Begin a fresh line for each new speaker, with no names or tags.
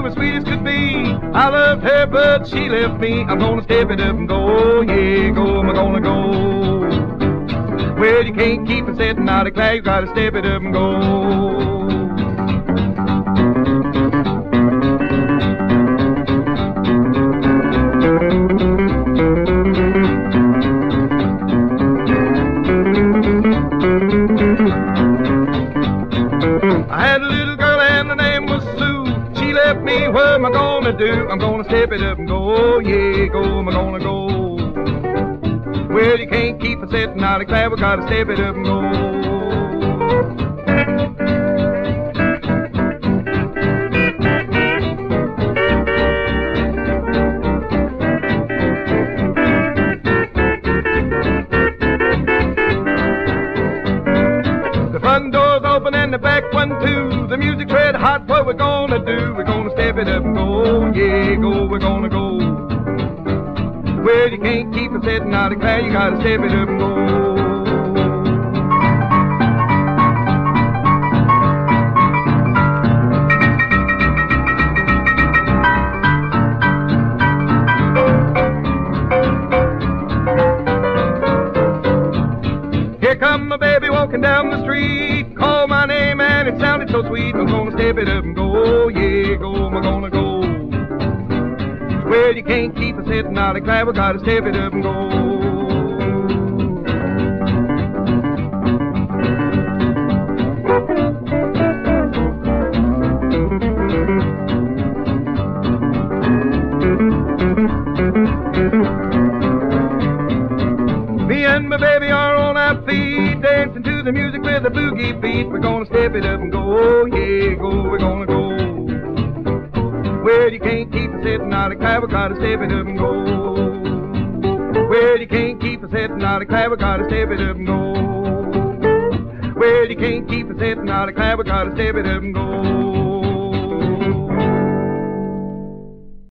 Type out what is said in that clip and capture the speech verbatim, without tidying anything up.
as sweet as could be. I loved her, but she left me. I'm gonna step it up and go, yeah, go, I'm gonna go. Well, you can't keep it sitting out of clay, you gotta step it up and go. I had a little girl and her name was Sue. She left me, what am I gonna do? I'm gonna step it up and go, yeah, go, I'm gonna go. Well, you can't keep a sitting out of clay, we gotta step it up and go. The front door's open and the back one too. The music's red hot, what we're gonna do? We're gonna step it up and go, yeah, go, we're gonna go. Well, you can't keep it sitting out of clay, you gotta step it up and go. Here come my baby walking down the street, called my name and it sounded so sweet. I'm gonna step it up and go, yeah, go, I'm gonna go. Well, you can't keep us sitting out of clay, we gotta step it up and go. Me and my baby are on our feet, dancing to the music with a boogie beat. We're gonna step it up and go, yeah, go, we're gonna go. Well, you can't keep us sitting out of clay, we gotta step it up and go. Well, you can't keep us sitting out of clay, we gotta step it up and go. Well, you can't keep us sitting out of clay, we gotta step it up and go.